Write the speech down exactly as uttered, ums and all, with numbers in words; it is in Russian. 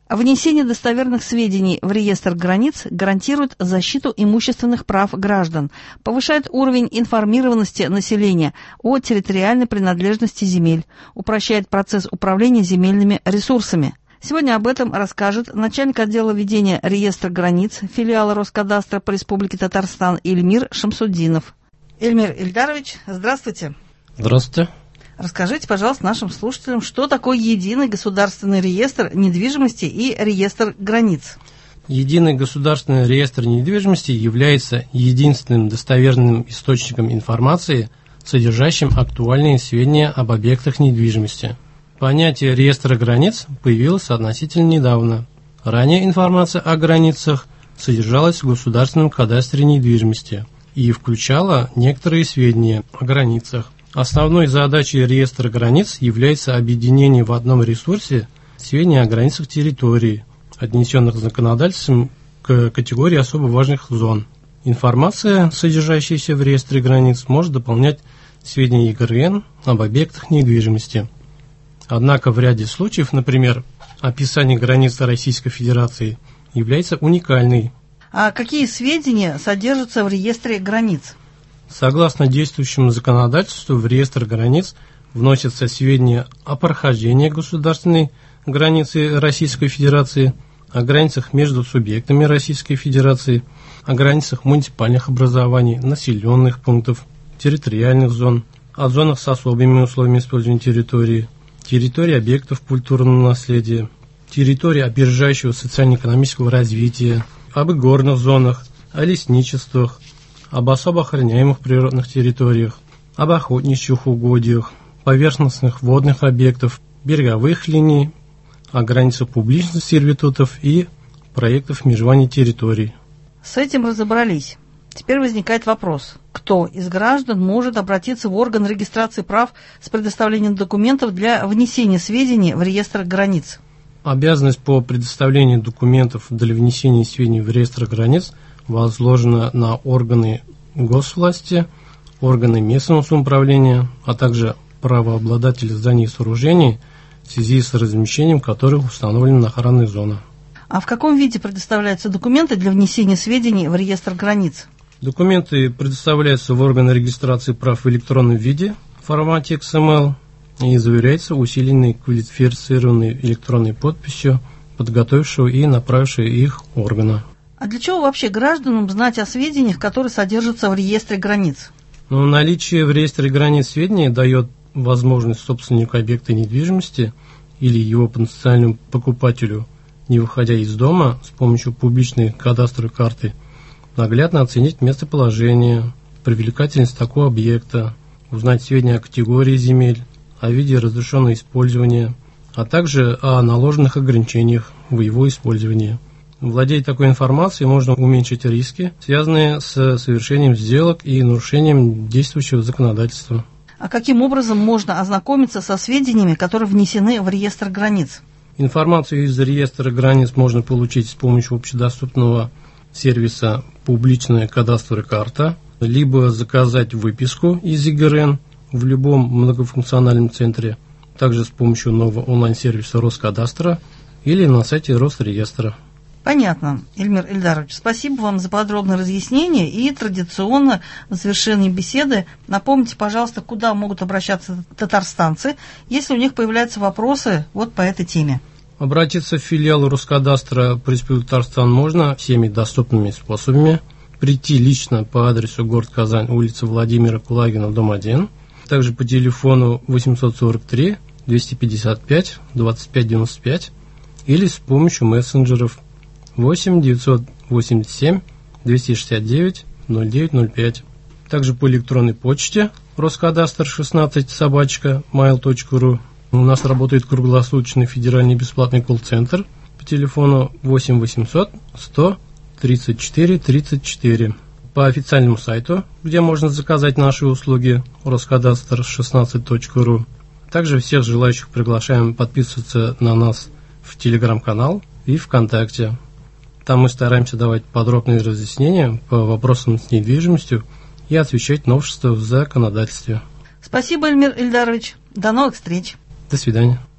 Внесение достоверных сведений в реестр границ гарантирует защиту имущественных прав граждан, повышает уровень информированности населения о территориальной принадлежности земель, упрощает процесс управления земельными ресурсами. Сегодня об этом расскажет начальник отдела ведения реестра границ филиала Роскадастра по Республике Татарстан Ильмир Шамсуддинов. Ильмир Ильдарович, здравствуйте. Здравствуйте. Расскажите, пожалуйста, нашим слушателям, что такое единый государственный реестр недвижимости и реестр границ. Единый государственный реестр недвижимости является единственным достоверным источником информации, содержащим актуальные сведения об объектах недвижимости. Понятие реестра границ появилось относительно недавно. Ранее информация о границах содержалась в государственном кадастре недвижимости и включала некоторые сведения о границах. Основной задачей реестра границ является объединение в одном ресурсе сведений о границах территории, отнесенных законодательством к категории особо важных зон. Информация, содержащаяся в реестре границ, может дополнять сведения ЕГРН об объектах недвижимости. Однако в ряде случаев, например, описание границ Российской Федерации является уникальной. А какие сведения содержатся в реестре границ? Согласно действующему законодательству, в реестр границ вносятся сведения о прохождении государственной границы Российской Федерации, о границах между субъектами Российской Федерации, о границах муниципальных образований, населенных пунктов, территориальных зон, о зонах с особыми условиями использования территории, территории объектов культурного наследия, территории опережающего социально-экономического развития, об игорных зонах, о лесничествах, об особо охраняемых природных территориях, об охотничьих угодьях, поверхностных водных объектов, береговых линий, о границах публичных сервитутов и проектов межевания территорий. С этим разобрались. Теперь возникает вопрос, кто из граждан может обратиться в орган регистрации прав с предоставлением документов для внесения сведений в реестр границ? Обязанность по предоставлению документов для внесения сведений в реестр границ возложено на органы госвласти, органы местного самоуправления, а также правообладатели зданий и сооружений, в связи с размещением которых установлена охранная зона. А в каком виде предоставляются документы для внесения сведений в реестр границ? Документы предоставляются в органы регистрации прав в электронном виде в формате икс эм эл и заверяются усиленной квалифицированной электронной подписью подготовившего и направившего их органа. А для чего вообще гражданам знать о сведениях, которые содержатся в реестре границ? Но наличие в реестре границ сведений дает возможность собственнику объекта недвижимости или его потенциальному покупателю, не выходя из дома, с помощью публичной кадастровой карты, наглядно оценить местоположение, привлекательность такого объекта, узнать сведения о категории земель, о виде разрешенного использования, а также о наложенных ограничениях в его использовании. Владея такой информацией, можно уменьшить риски, связанные с совершением сделок и нарушением действующего законодательства. А каким образом можно ознакомиться со сведениями, которые внесены в реестр границ? Информацию из реестра границ можно получить с помощью общедоступного сервиса «Публичная кадастровая карта», либо заказать выписку из ЕГРН в любом многофункциональном центре, также с помощью нового онлайн-сервиса Роскадастра или на сайте Росреестра. Понятно, Ильмир Ильдарович. Спасибо вам за подробное разъяснение. И традиционно в завершении беседы напомните, пожалуйста, куда могут обращаться татарстанцы, если у них появляются вопросы вот по этой теме. Обратиться в филиал Роскадастра по Республике Татарстан можно всеми доступными способами. Прийти лично по адресу город Казань, улица Владимира Кулагина, дом один. Также по телефону восемьсот сорок три двести пятьдесят пять двадцать пять девяносто пять или с помощью мессенджеров восемь девятьсот восемьдесят семь двести шестьдесят девять ноль девять ноль пять. Также по электронной почте роскадастр шестнадцать собачка mail точка ру. У нас работает круглосуточный федеральный бесплатный колл-центр по телефону восемь восемьсот сто тридцать четыре тридцать четыре. По официальному сайту, где можно заказать наши услуги, роскадастр шестнадцать точка ру. Также всех желающих приглашаем подписываться на нас в Телеграм-канал и ВКонтакте. Там мы стараемся давать подробные разъяснения по вопросам с недвижимостью и освещать новшества в законодательстве. Спасибо, Ильмир Ильдарович. До новых встреч. До свидания.